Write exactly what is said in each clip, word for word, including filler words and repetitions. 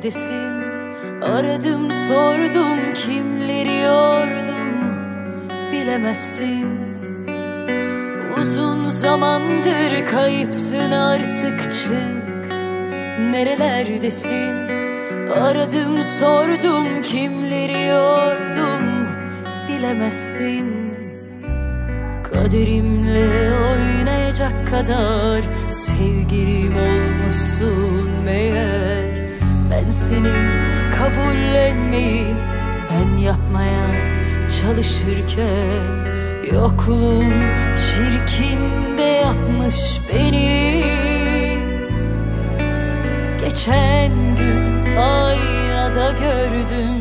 nerelerdesin? Aradım sordum, kimleri yordum, bilemezsin. Uzun zamandır kayıpsın, artık çık, nerelerdesin? Aradım sordum, kimleri yordum, bilemezsin. Kaderimle oynayacak kadar sevgilim olmuşsun meğer. Ben seni kabullenmeyi, ben yapmaya çalışırken yokluğun çirkin de yapmış beni. Geçen gün aynada gördüm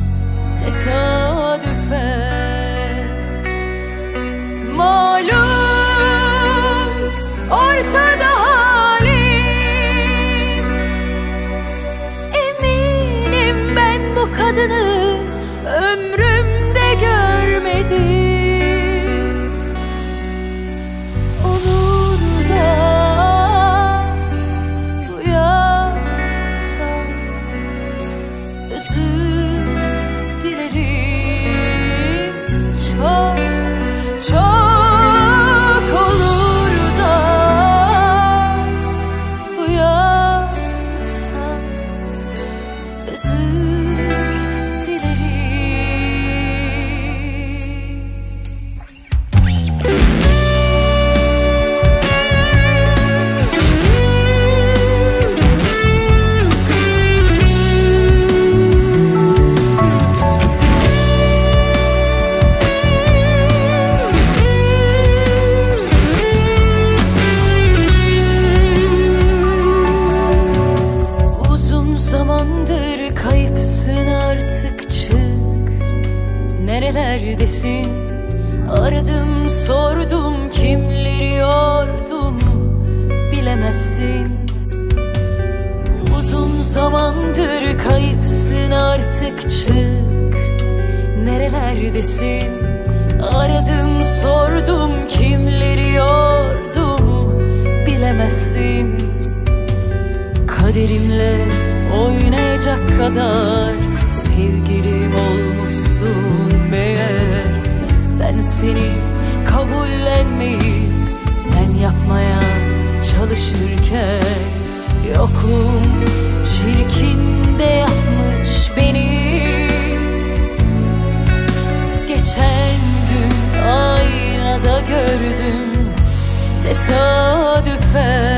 tesadüfen. Malum ortada halim, eminim ben bu kadını ömrümde görmedim. Olur da duyarsam özür dilerim çok çok. Zamandır kayıpsın, artık çık, nerelerdesin? Aradım sordum, kimleri yordum, bilemezsin. Uzun zamandır kayıpsın, artık çık, nerelerdesin? Aradım sordum, kimleri yordum, bilemezsin. Kaderimle oynayacak kadar sevgilim olmuşsun meğer. Ben seni kabullenmeyi, ben yapmaya çalışırken yokluğum çirkin de yapmış beni. Geçen gün aynada gördüm tesadüfen.